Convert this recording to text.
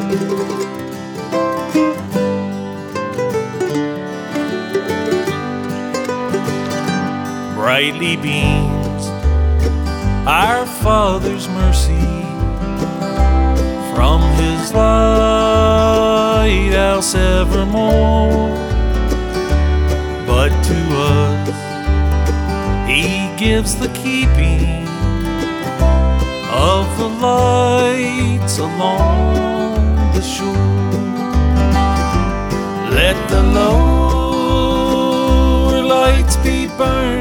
Brightly beams our Father's mercy, from His lighthouse evermore. But to us He gives the keeping of the lights along the shore. Let the lower lights be burned